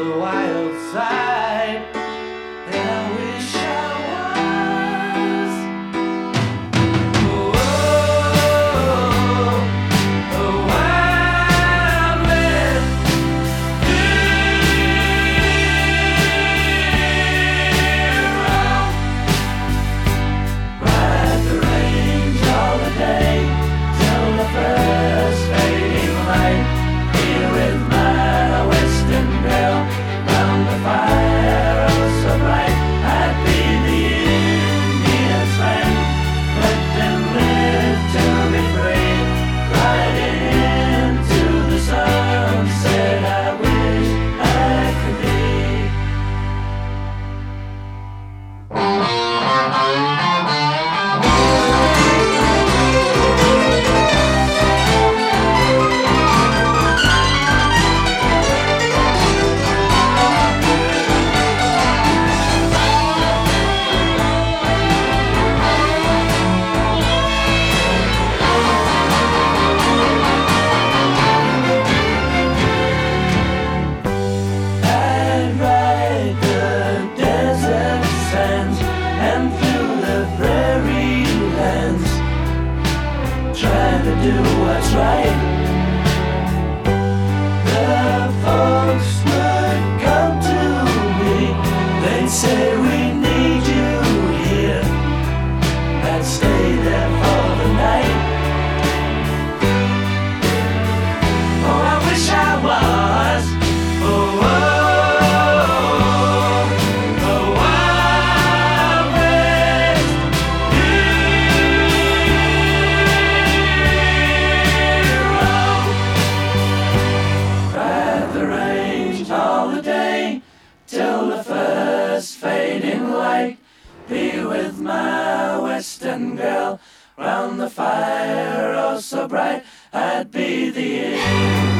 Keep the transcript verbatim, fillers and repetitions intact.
the wild side. And I wish I was. Oh, a wild man. Ride the range all the day till the first fading light. Here with my western girl round the fire, oh so bright. I'd be the Indian's friend, let them live to be free. Riding into the sunset, I wish I could be. I'd ride the desert sands and through the prairie lands, trying to do what's right. The folks would come to me, they'd say we need you here. I'd stay there for the night. Oh, I wish I was. Oh, oh, a wild west hero. Ride the range all the day till the first fading light. Be with my western girl round the fire, oh so bright. I'd be the